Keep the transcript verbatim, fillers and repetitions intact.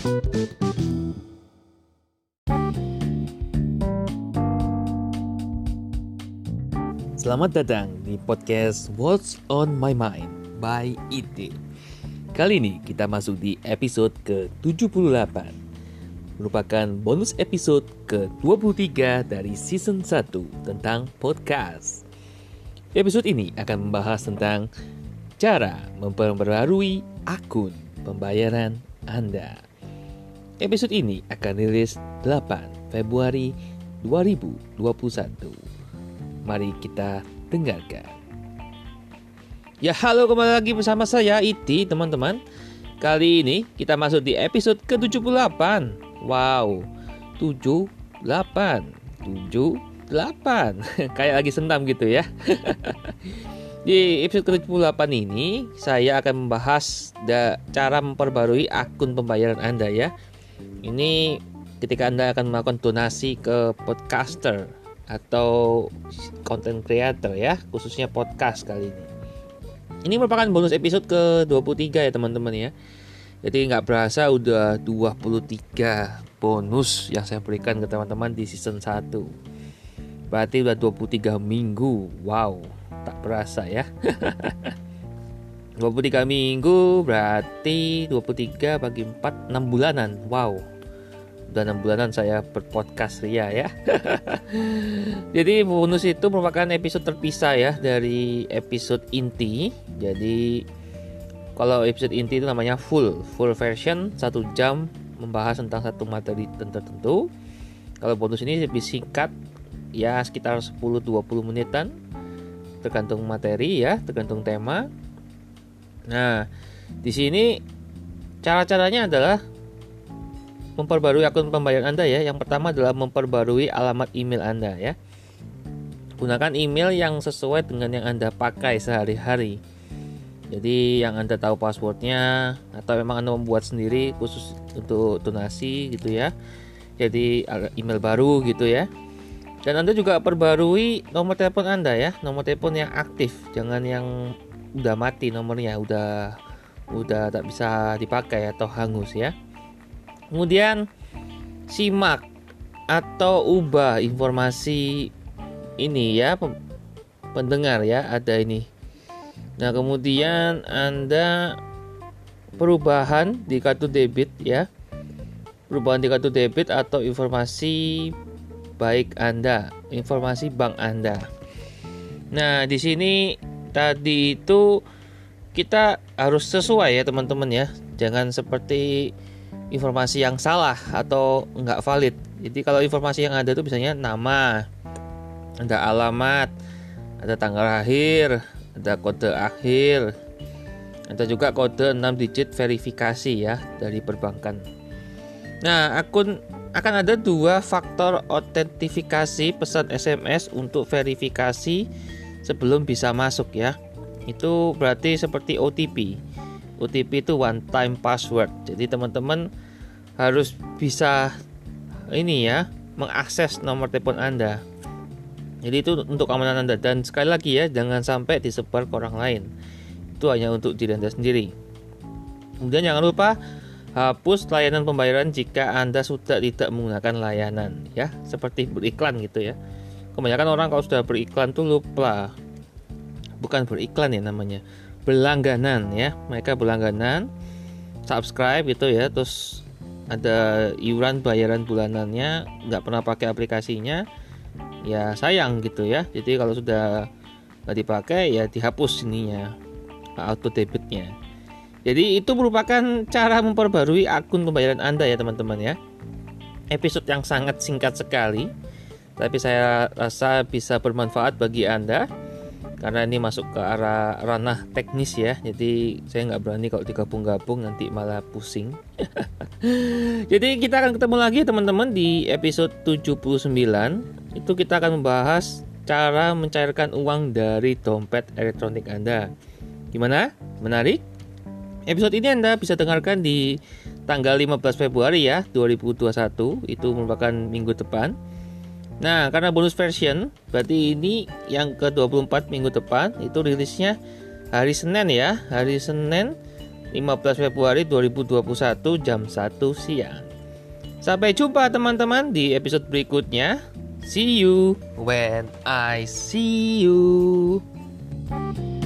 Selamat datang di podcast What's on My Mind by I T. Kali ini kita masuk di episode ke tujuh puluh delapan, merupakan bonus episode ke dua puluh tiga dari season satu tentang podcast. Episode ini akan membahas tentang cara memperbarui akun pembayaran Anda. Episode ini akan rilis delapan Februari dua ribu dua puluh satu. Mari kita dengarkan. Ya, halo, kembali lagi bersama saya I T, teman-teman. Kali ini kita masuk di episode ke tujuh puluh delapan. Wow, tujuh puluh delapan, tujuh puluh delapan. Kayak lagi senam gitu ya. Di episode ke tujuh puluh delapan ini saya akan membahas da- cara memperbarui akun pembayaran Anda ya. Ini ketika Anda akan melakukan donasi ke podcaster atau content creator ya, khususnya podcast kali ini. Ini merupakan bonus episode ke dua puluh tiga ya teman-teman ya. Jadi nggak berasa udah dua puluh tiga bonus yang saya berikan ke teman-teman di season satu. Berarti udah dua puluh tiga minggu. Wow, tak berasa ya. dua puluh tiga minggu berarti dua puluh tiga bagi empat, enam bulanan. Wow. Udah enam bulanan saya berpodcast ria ya. Jadi bonus itu merupakan episode terpisah ya dari episode inti. Jadi kalau episode inti itu namanya full Full version, satu jam membahas tentang satu materi tertentu. Kalau bonus ini lebih singkat ya, sekitar sepuluh sampai dua puluh menitan, tergantung materi ya, tergantung tema. Nah, di sini cara-caranya adalah memperbarui akun pembayaran Anda ya. Yang pertama adalah memperbarui alamat email Anda ya. Gunakan email yang sesuai dengan yang Anda pakai sehari-hari. Jadi yang Anda tahu passwordnya, atau memang Anda membuat sendiri khusus untuk donasi gitu ya. Jadi email baru gitu ya. Dan Anda juga perbarui nomor telepon Anda ya, nomor telepon yang aktif, jangan yang udah mati nomornya, udah udah tak bisa dipakai atau hangus ya. Kemudian simak atau ubah informasi ini ya, pendengar ya, ada ini. Nah, kemudian Anda perubahan di kartu debit ya. Perubahan di kartu debit atau informasi baik Anda, informasi bank Anda. Nah, di sini tadi itu kita harus sesuai ya, teman-teman ya. Jangan seperti informasi yang salah atau enggak valid. Jadi kalau informasi yang ada itu biasanya nama, ada alamat, ada tanggal lahir, ada kode akhir, ada juga kode enam digit verifikasi ya dari perbankan. Nah, akun akan ada dua faktor autentifikasi pesan S M S untuk verifikasi sebelum bisa masuk ya. Itu berarti seperti O T P. O T P itu one time password. Jadi teman-teman harus bisa ini ya, mengakses nomor telepon Anda. Jadi itu untuk keamanan Anda. Dan sekali lagi ya, jangan sampai disebar ke orang lain. Itu hanya untuk diri Anda sendiri. Kemudian jangan lupa hapus layanan pembayaran jika Anda sudah tidak menggunakan layanan ya, seperti beriklan gitu ya. Kebanyakan orang kalau sudah beriklan tuh lupa. Bukan beriklan ya namanya, berlangganan ya. Mereka berlangganan, subscribe gitu ya, terus ada iuran bayaran bulanannya, nggak pernah pakai aplikasinya, ya sayang gitu ya. Jadi kalau sudah nggak dipakai ya dihapus ininya, auto debitnya. Jadi itu merupakan cara memperbarui akun pembayaran Anda ya teman-teman ya. Episode yang sangat singkat sekali, tapi saya rasa bisa bermanfaat bagi Anda. Karena ini masuk ke arah ranah teknis ya. Jadi saya nggak berani kalau digabung-gabung, nanti malah pusing. Jadi kita akan ketemu lagi teman-teman di episode tujuh puluh sembilan. Itu kita akan membahas cara mencairkan uang dari dompet elektronik Anda. Gimana? Menarik? Episode ini Anda bisa dengarkan di tanggal lima belas Februari ya dua ribu dua puluh satu. Itu merupakan minggu depan. Nah, karena bonus version, berarti ini yang ke dua puluh empat minggu depan, itu rilisnya hari Senin ya. Hari Senin lima belas Februari dua ribu dua puluh satu jam satu siang. Sampai jumpa teman-teman di episode berikutnya. See you when I see you.